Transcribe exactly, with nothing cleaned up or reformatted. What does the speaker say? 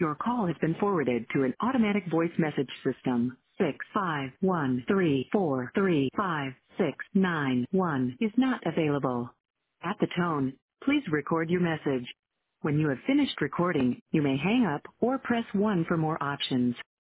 Your call has been forwarded to an automatic voice message system. Six five one three four three five six nine one is not available. At the tone, please record your message. When you have finished recording, you may hang up or press one for more options.